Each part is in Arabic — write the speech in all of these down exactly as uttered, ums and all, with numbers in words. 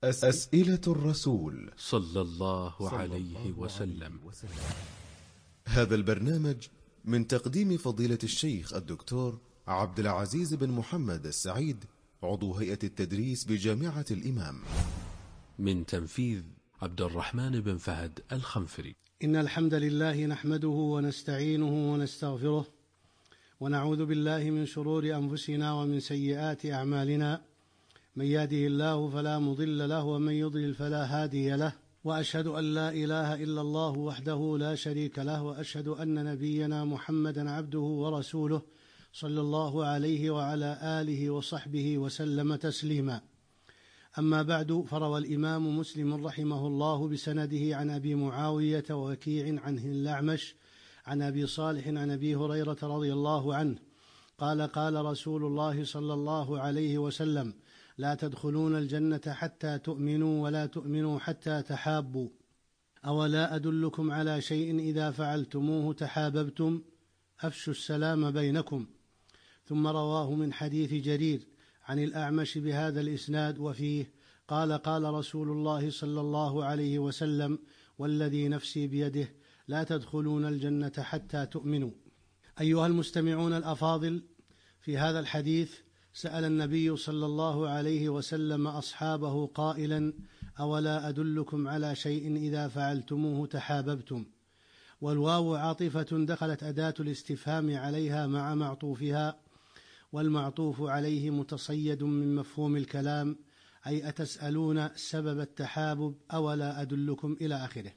أسئلة الرسول صلى الله عليه وسلم. هذا البرنامج من تقديم فضيلة الشيخ الدكتور عبد العزيز بن محمد السعيد، عضو هيئة التدريس بجامعة الإمام. من تنفيذ عبد الرحمن بن فهد الخنفري. إن الحمد لله نحمده ونستعينه ونستغفره، ونعوذ بالله من شرور أنفسنا ومن سيئات أعمالنا. من يهده الله فلا مضل له، ومن يضلل فلا هادي له، وأشهد أن لا إله إلا الله وحده لا شريك له، وأشهد أن نبينا محمدا عبده ورسوله صلى الله عليه وعلى آله وصحبه وسلم تسليما. أما بعد، فروى الإمام مسلم رحمه الله بسنده عن أبي معاوية ووكيع عن الأعمش عن أبي صالح عن أبي هريرة رضي الله عنه قال: قال رسول الله صلى الله عليه وسلم: لا تدخلون الجنة حتى تؤمنوا، ولا تؤمنوا حتى تحابوا. أولا أدلكم على شيء إذا فعلتموه تحاببتم؟ أفشوا السلام بينكم. ثم رواه من حديث جرير عن الأعمش بهذا الإسناد، وفيه قال: قال رسول الله صلى الله عليه وسلم: والذي نفسي بيده لا تدخلون الجنة حتى تؤمنوا. أيها المستمعون الأفاضل، في هذا الحديث سأل النبي صلى الله عليه وسلم أصحابه قائلا: أولا أدلكم على شيء إذا فعلتموه تحاببتم؟ والواو عاطفة دخلت أداة الاستفهام عليها مع معطوفها، والمعطوف عليه متصيد من مفهوم الكلام، أي أتسألون سبب التحابب؟ أولا أدلكم إلى آخره.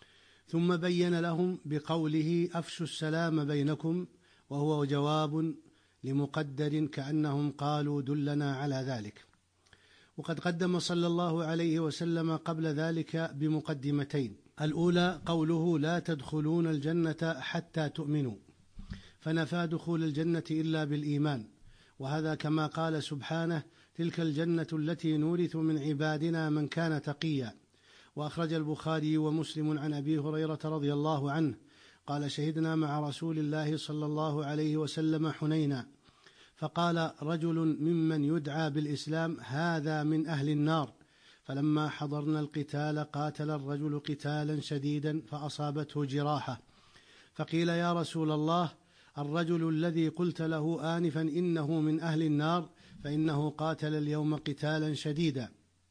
ثم بين لهم بقوله: أفشوا السلام بينكم، وهو جواب لمقدر كأنهم قالوا دلنا على ذلك. وقد قدم صلى الله عليه وسلم قبل ذلك بمقدمتين: الأولى قوله: لا تدخلون الجنة حتى تؤمنوا، فنفى دخول الجنة إلا بالإيمان، وهذا كما قال سبحانه: تلك الجنة التي نورث من عبادنا من كان تقيا. وأخرج البخاري ومسلم عن أبي هريرة رضي الله عنه قال: شهدنا مع رسول الله صلى الله عليه وسلم حنينا، فقال رجل ممن يدعى بالإسلام: هذا من أهل النار. فلما حضرنا القتال قاتل الرجل قتالا شديدا فأصابته جراحة، فقيل: يا رسول الله، الرجل الذي قلت له آنفا إنه من أهل النار، فإنه قاتل اليوم قتالا شديدا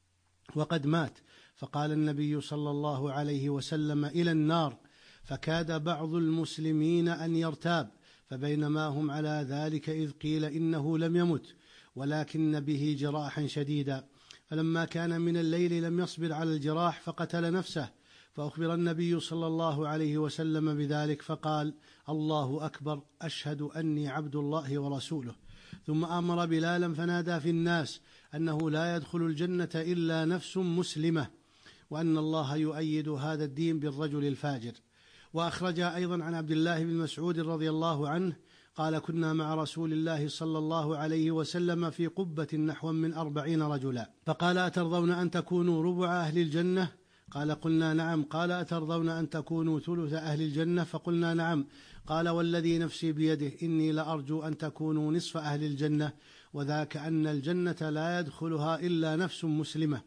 وقد مات. فقال النبي صلى الله عليه وسلم: إلى النار. فكاد بعض المسلمين أن يرتاب، فبينما هم على ذلك إذ قيل إنه لم يمت ولكن به جراحا شديدا، فلما كان من الليل لم يصبر على الجراح فقتل نفسه، فأخبر النبي صلى الله عليه وسلم بذلك فقال: الله أكبر، أشهد أني عبد الله ورسوله. ثم أمر بلالا فنادى في الناس أنه لا يدخل الجنة إلا نفس مسلمة، وأن الله يؤيد هذا الدين بالرجل الفاجر. وأخرج أيضا عن عبد الله بن مسعود رضي الله عنه قال: كنا مع رسول الله صلى الله عليه وسلم في قبة نحو من أربعين رجلا، فقال: أترضون أن تكونوا ربع أهل الجنة؟ قال: قلنا نعم. قال: أترضون أن تكونوا ثلث أهل الجنة؟ فقلنا نعم. قال: والذي نفسي بيده إني لأرجو أن تكونوا نصف أهل الجنة، وذاك أن الجنة لا يدخلها إلا نفس مسلمة.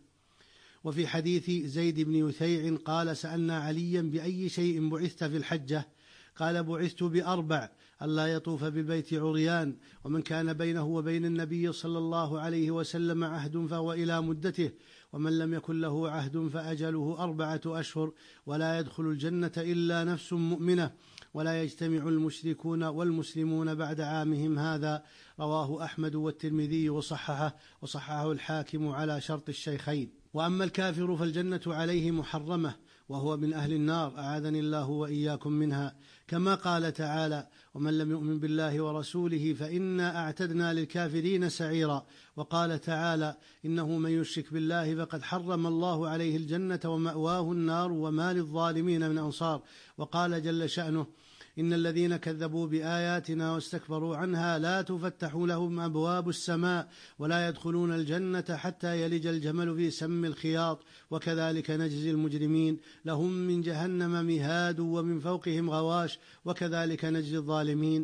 وفي حديث زيد بن يثيع قال: سألنا عليا: بأي شيء بعثت في الحجة؟ قال: بعثت بأربع: ألا يطوف بالبيت عريان، ومن كان بينه وبين النبي صلى الله عليه وسلم عهد فهو إلى مدته، ومن لم يكن له عهد فأجله أربعة أشهر، ولا يدخل الجنة إلا نفس مؤمنة، ولا يجتمع المشركون والمسلمون بعد عامهم هذا. رواه أحمد والترمذي وصححه، وصححه الحاكم على شرط الشيخين. وأما الكافر فالجنة عليه محرمة، وهو من أهل النار، أعاذني الله وإياكم منها، كما قال تعالى: ومن لم يؤمن بالله ورسوله فإنا أعتدنا للكافرين سعيرا. وقال تعالى: إنه من يشرك بالله فقد حرم الله عليه الجنة ومأواه النار وما للظالمين من أنصار. وقال جل شأنه: إن الذين كذبوا بآياتنا واستكبروا عنها لا تفتح لهم أبواب السماء ولا يدخلون الجنة حتى يلج الجمل في سم الخياط، وكذلك نجزي المجرمين، لهم من جهنم مهاد ومن فوقهم غواش، وكذلك نجزي الظالمين.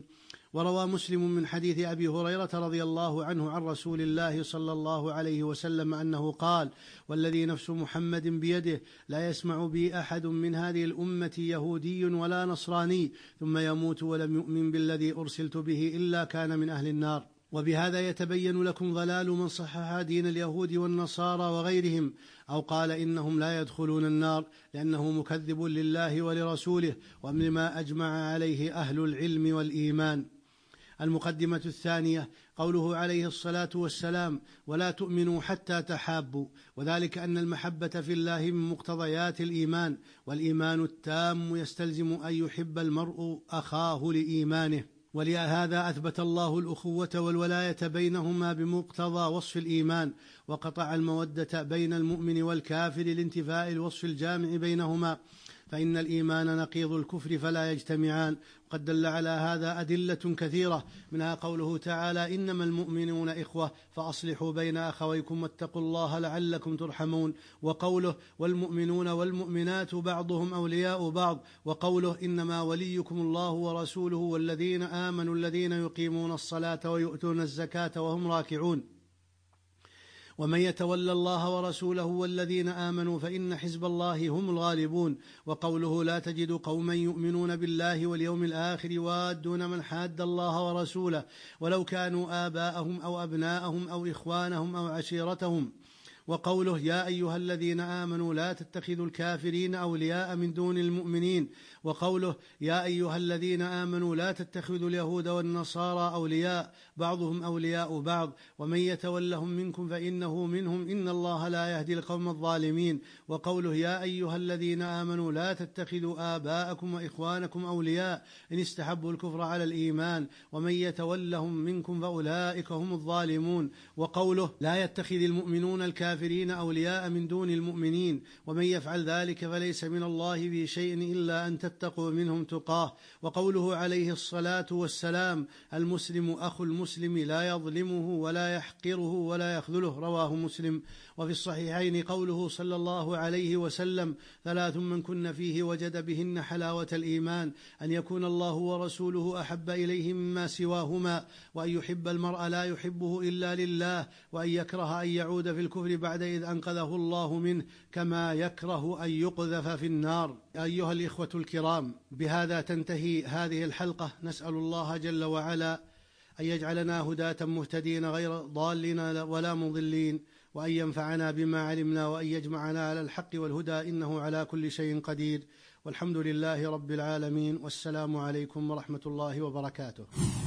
وروى مسلم من حديث أبي هريرة رضي الله عنه عن رسول الله صلى الله عليه وسلم أنه قال: والذي نفس محمد بيده لا يسمع بي أحد من هذه الأمة يهودي ولا نصراني ثم يموت ولم يؤمن بالذي أرسلت به إلا كان من أهل النار. وبهذا يتبين لكم ضلال من صحح دين اليهود والنصارى وغيرهم أو قال إنهم لا يدخلون النار، لأنه مكذب لله ولرسوله ومما أجمع عليه أهل العلم والإيمان. المقدمة الثانية قوله عليه الصلاة والسلام: ولا تؤمنوا حتى تحابوا، وذلك أن المحبة في الله من مقتضيات الإيمان، والإيمان التام يستلزم أن يحب المرء أخاه لإيمانه، ولهذا أثبت الله الأخوة والولاية بينهما بمقتضى وصف الإيمان، وقطع المودة بين المؤمن والكافر لانتفاء الوصف الجامع بينهما، فإن الإيمان نقيض الكفر فلا يجتمعان. وقد دل على هذا أدلة كثيرة، منها قوله تعالى: إنما المؤمنون إخوة فأصلحوا بين أخويكم واتقوا الله لعلكم ترحمون، وقوله: والمؤمنون والمؤمنات بعضهم أولياء بعض، وقوله: إنما وليكم الله ورسوله والذين آمنوا الذين يقيمون الصلاة ويؤتون الزكاة وهم راكعون. ومن يتولى الله ورسوله والذين آمنوا فإن حزب الله هم الغالبون. وقوله: لا تجد قوما يؤمنون بالله واليوم الآخر يوادون من حاد الله ورسوله ولو كانوا آباءهم أو أبناءهم أو إخوانهم أو عشيرتهم. وقوله: يا أيها الذين آمنوا لا تتخذوا الكافرين أولياء من دون المؤمنين. وقوله: يا أيها الذين آمنوا لا تتخذوا اليهود والنصارى أولياء بعضهم أولياء بعض ومن يتولهم منكم فإنه منهم إن الله لا يهدي القوم الظالمين. وقوله: يا أيها الذين آمنوا لا تتخذوا آباءكم وإخوانكم أولياء إن استحبوا الكفر على الإيمان ومن يتولهم منكم فأولئك هم الظالمون. وقوله: لا يتخذ المؤمنون الكافرين أولياء من دون المؤمنين ومن يفعل ذلك فليس من الله في شيء إلا أن تتقوا منهم تقاه. وقوله عليه الصلاة والسلام: المسلم أخو المسلم لا يظلمه ولا يحقره ولا يخذله، رواه مسلم. وفي الصحيحين قوله صلى الله عليه وسلم: ثلاث من كن فيه وجد بهن حلاوة الإيمان: أن يكون الله ورسوله أحب إليه مما سواهما، وأن يحب المرء لا يحبه إلا لله، وأن يكره أن يعود في الكفر بعد إذ أنقذه الله منه، كما يكره أن يقذف في النار. أيها الإخوة الكرام، بهذا تنتهي هذه الحلقة. نسأل الله جل وعلا أن يجعلنا هداة مهتدين غير ضالين ولا مضلين، وأن ينفعنا بما علمنا، وأن يجمعنا على الحق والهدى، إنه على كل شيء قدير. والحمد لله رب العالمين، والسلام عليكم ورحمة الله وبركاته.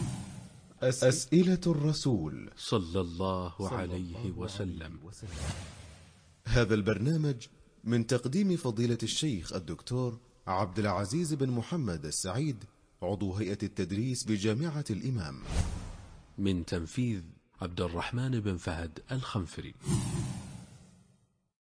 أسئلة الرسول صلى الله عليه وسلم. هذا البرنامج من تقديم فضيلة الشيخ الدكتور عبد العزيز بن محمد السعيد، عضو هيئة التدريس بجامعة الإمام. من تنفيذ عبد الرحمن بن فهد الخنفري.